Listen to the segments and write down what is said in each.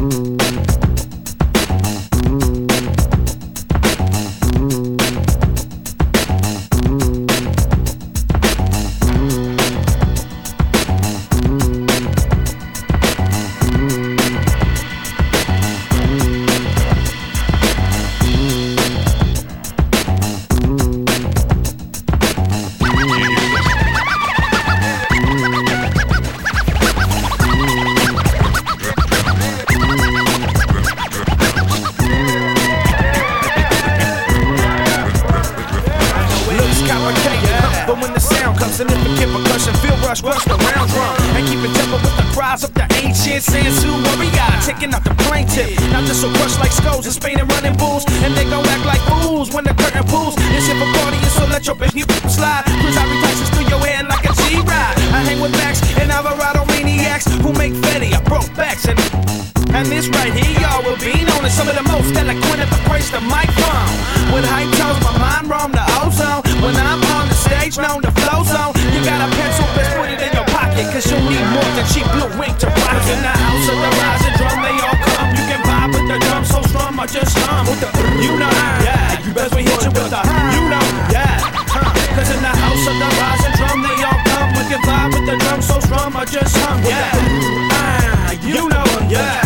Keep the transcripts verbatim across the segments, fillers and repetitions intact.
Significant percussion, feel rush, rush the round drum. And keep it tempo with the cries of the ancient Sansu warrior. Taking out the plaintiff, not just so crushed like skulls in Spain and running bulls. And they gon' act like fools when the curtain pulls. This shit for party, so let your baby slide. Cause I replace through your hand like a G-Ride. I hang with Max and Alvarado maniacs who make Fetty. I broke backs and And this right here, y'all, will be known as some of the most eloquent at the praise the microphone. With high tones, my mind roam the ozone. When I'm on the stage, known the flow zone. You got a pencil, best put it in your pocket. Cause you'll need more than cheap blue ink to rock. In the house of the rising drum, they all come. You can vibe with the drum so strong, I just hum. With the, you know, yeah. You best we hit you with the, you know, yeah. Huh. Cause in the house of the rising drum, they all come. We can vibe with the drum so strong, I just hum, yeah. Ah, you know, yeah.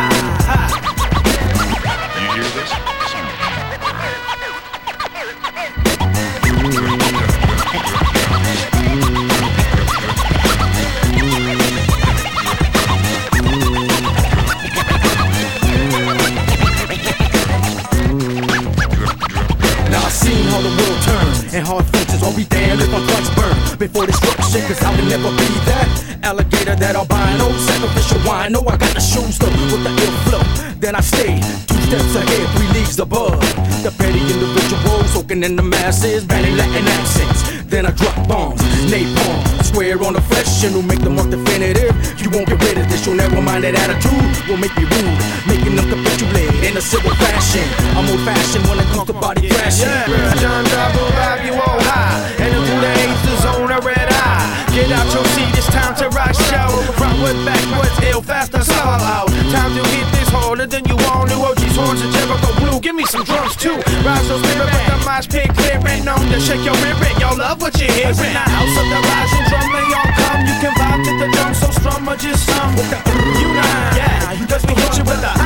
How the world turns and hard fences. I'll be damned if my clutch burn before destruction, cause I will never be that alligator that albino, sacrificial wine. No, I got the shoes though with the ill flow. Then I stay two steps ahead, three leagues above the petty individuals soaking in the masses, banning Latin accents. Then I drop bombs, napalm, swear on the flesh, and who make the mark definitive. You won't get rid of this, your narrow-minded attitude will make me rude, making them capitulate in a civil fashion. I'm old-fashioned when it comes to body crashing. Yeah, John Double Bob, you all high, and through the haze, the zone, a red eye. Get out your seat, it's time to rock show. Frontward, backwards, ill, faster, slow out. Time to hit this harder than you all knew. O G's horns and Jericho blue, give me some drums too. Rise those spirit, but the mosh pit clear ain't known to shake your rear end. Y'all love what you hear. In the house of the rising drum, they all come. You can vibe to the drum so strong, or just some. You know, yeah, cause we hit you with the